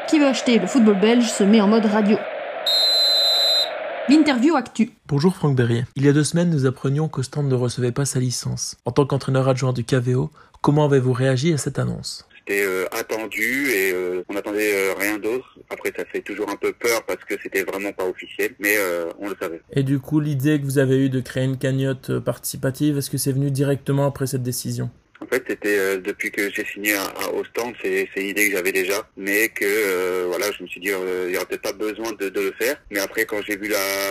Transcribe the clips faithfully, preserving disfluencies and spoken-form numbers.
Qui veut acheter le football belge se met en mode radio. L'interview actu. Bonjour Franck Berrier. Il y a deux semaines, nous apprenions qu'Ostende ne recevait pas sa licence. En tant qu'entraîneur adjoint du K V O, comment avez-vous réagi à cette annonce ? C'était euh, attendu et euh, on n'attendait euh, rien d'autre. Après, ça fait toujours un peu peur parce que c'était vraiment pas officiel, mais euh, on le savait. Et du coup, l'idée que vous avez eue de créer une cagnotte participative, est-ce que c'est venu directement après cette décision ? En fait, c'était euh, depuis que j'ai signé à, à Ostende, c'est, c'est une idée que j'avais déjà, mais que euh, voilà, je me suis dit, euh, il n'y aura peut-être pas besoin de, de le faire. Mais après, quand j'ai vu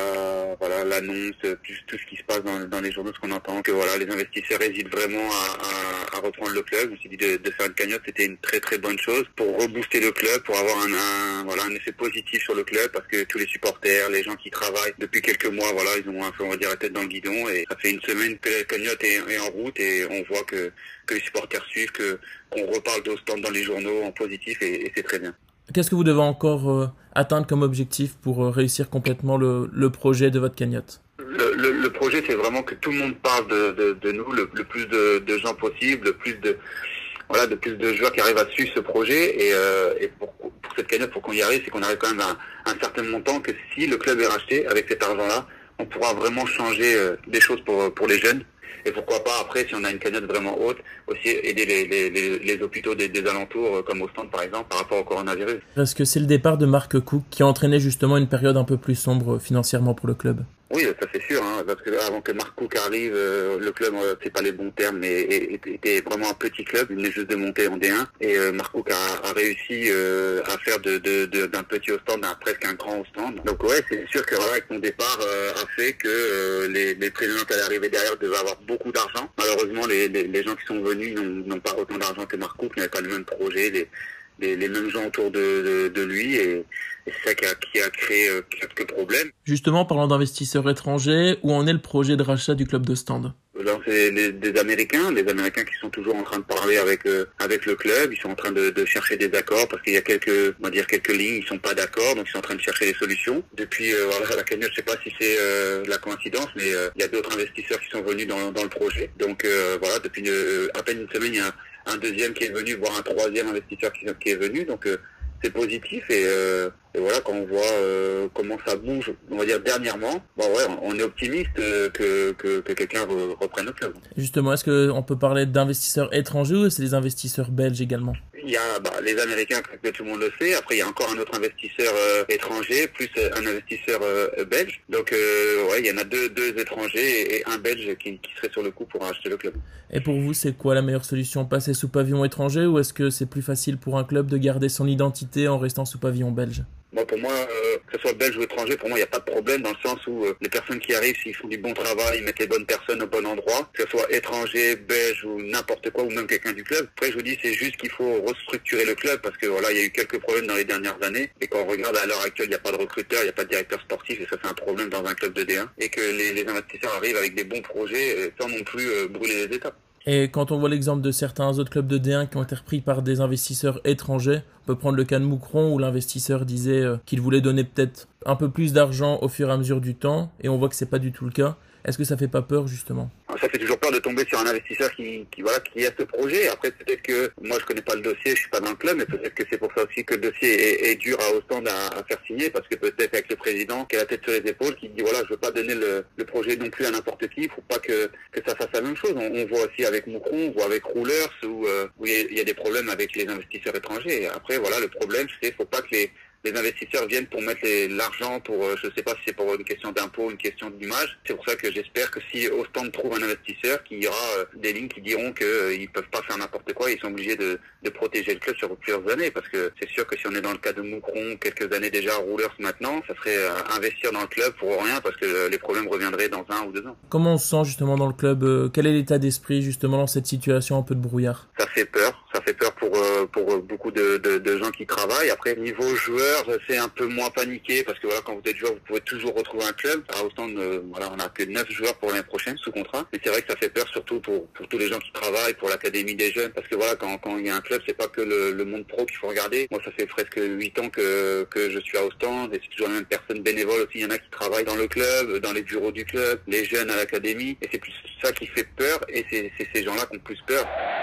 la voilà l'annonce, plus tout ce qui se passe dans, dans les journaux, ce qu'on entend, que voilà, les investisseurs hésitent vraiment à, à, à reprendre le club, je me suis dit de, de faire une cagnotte, c'était une très très bonne chose pour rebooster le club, pour avoir un, un voilà un effet positif sur le club, parce que tous les supporters, les gens qui travaillent depuis quelques mois, voilà, ils ont un peu, on va dire, la tête dans le guidon, et ça fait une semaine que la cagnotte est, est en route et on voit que que les supporters suivent, que qu'on reparle d'Ostende dans les journaux en positif et, et c'est très bien. Qu'est-ce que vous devez encore euh, atteindre comme objectif pour euh, réussir complètement le, le projet de votre cagnotte ? Le, le, le projet, c'est vraiment que tout le monde parle de, de, de nous, le, le plus de, de gens possible, le plus de voilà, de plus de joueurs qui arrivent à suivre ce projet et, euh, et pour, pour cette cagnotte, pour qu'on y arrive, c'est qu'on arrive quand même à un, un certain montant, que si le club est racheté avec cet argent-là, on pourra vraiment changer euh, des choses pour pour les jeunes. Et pourquoi pas, après, si on a une cagnotte vraiment haute, aussi aider les, les, les, les hôpitaux des, des alentours, comme Ostende par exemple, par rapport au coronavirus. Est-ce que c'est le départ de Marc Cook qui a entraîné justement une période un peu plus sombre financièrement pour le club ? Oui, ça c'est sûr, hein, parce que avant que Marc Cook arrive, euh, le club, euh, c'est pas les bons termes, mais était vraiment un petit club, il venait juste de monter en D un, et euh, Marc Cook a, a réussi euh, à faire de, de, de, d'un petit Ostende à presque un grand Ostende. Donc ouais, c'est sûr que voilà, avec mon départ euh, a fait que euh, les, les présidents qui allaient arriver derrière devaient avoir beaucoup d'argent. Malheureusement, les, les, les gens qui sont venus n'ont, n'ont pas autant d'argent que Marc Cook, n'avaient pas le même projet, les, les, les mêmes gens autour de, de, de lui, et Et c'est ça qui a, qui a créé euh, quelques problèmes. Justement, parlant d'investisseurs étrangers, où en est le projet de rachat du club d'Ostende ? Là, c'est les, des Américains, les Américains qui sont toujours en train de parler avec euh, avec le club. Ils sont en train de, de chercher des accords parce qu'il y a quelques, on va dire quelques lignes, ils sont pas d'accord, donc ils sont en train de chercher des solutions. Depuis euh, voilà, la cagnotte, je sais pas si c'est euh, la coïncidence, mais euh, il y a d'autres investisseurs qui sont venus dans dans le projet. Donc euh, voilà, depuis euh, à peine une semaine, il y a un, un deuxième qui est venu, voire un troisième investisseur qui, qui est venu. Donc euh, c'est positif et, euh, et voilà, quand on voit euh, comment ça bouge, on va dire dernièrement, bon ouais, on est optimiste euh, que, que, que quelqu'un re, reprenne le club. Justement, est-ce qu'on peut parler d'investisseurs étrangers ou c'est des investisseurs belges également ? Il y a bah, les Américains, que tout le monde le sait. Après, il y a encore un autre investisseur euh, étranger, plus euh, un investisseur euh, belge. Donc, euh, ouais, il y en a deux, deux étrangers et, et un belge qui, qui serait sur le coup pour acheter le club. Et pour vous, c'est quoi la meilleure solution ? Passer sous pavillon étranger ou est-ce que c'est plus facile pour un club de garder son identité en restant sous pavillon belge ? Moi, pour moi, euh, que ce soit belge ou étranger, pour moi, il n'y a pas de problème dans le sens où euh, les personnes qui arrivent, s'ils font du bon travail, ils mettent les bonnes personnes au bon endroit, que ce soit étranger, belge ou n'importe quoi, ou même quelqu'un du club. Après, je vous dis, c'est juste qu'il faut restructurer le club parce que voilà, il y a eu quelques problèmes dans les dernières années. Et quand on regarde à l'heure actuelle, il n'y a pas de recruteur, il n'y a pas de directeur sportif, et ça, c'est un problème dans un club de D un. Et que les, les investisseurs arrivent avec des bons projets sans non plus euh, brûler les étapes. Et quand on voit l'exemple de certains autres clubs de D un qui ont été repris par des investisseurs étrangers, on peut prendre le cas de Moucron où l'investisseur disait euh, qu'il voulait donner peut-être un peu plus d'argent au fur et à mesure du temps, et on voit que c'est pas du tout le cas. Est-ce que ça fait pas peur justement ? Ça fait toujours peur de tomber sur un investisseur qui, qui voilà, qui a ce projet. Après, peut-être que moi je connais pas le dossier, je suis pas dans le club, mais peut-être que c'est pour ça aussi que le dossier est, est dur à Ostende à, à faire signer, parce que peut-être avec le président qui a la tête sur les épaules, qui dit voilà, je veux pas donner le, le projet non plus à n'importe qui, il faut pas que que ça fasse la même chose. On, on voit aussi avec Moucron, on voit avec Roulers où euh, où il y, y a des problèmes avec les investisseurs étrangers. Et après, voilà, le problème c'est faut pas que les les investisseurs viennent pour mettre les, l'argent pour, euh, je sais pas si c'est pour une question d'impôt, une question d'image. C'est pour ça que j'espère que si Ostende trouve un investisseur, qu'il y aura euh, des lignes qui diront qu'ils euh, ne peuvent pas faire n'importe quoi, ils sont obligés de, de protéger le club sur plusieurs années. Parce que c'est sûr que si on est dans le cas de Moucron, quelques années déjà, Roulers maintenant, ça serait euh, investir dans le club pour rien parce que euh, les problèmes reviendraient dans un ou deux ans. Comment on se sent justement dans le club ? euh, Quel est l'état d'esprit justement dans cette situation un peu de brouillard ? Ça fait peur. Ça fait peur pour euh, pour beaucoup de, de, de gens qui travaillent. Après, niveau joueurs, c'est un peu moins paniqué parce que voilà, quand vous êtes joueur, vous pouvez toujours retrouver un club. À Ostende, euh, voilà, on n'a que neuf joueurs pour l'année prochaine sous contrat. Mais c'est vrai que ça fait peur surtout pour pour tous les gens qui travaillent, pour l'académie des jeunes, parce que voilà, quand quand il y a un club, c'est pas que le, le monde pro qu'il faut regarder. Moi, ça fait presque huit ans que que je suis à Ostende et c'est toujours la même personne bénévole aussi. Il y en a qui travaillent dans le club, dans les bureaux du club, les jeunes à l'académie, et c'est plus ça qui fait peur et c'est c'est ces gens-là qui ont plus peur.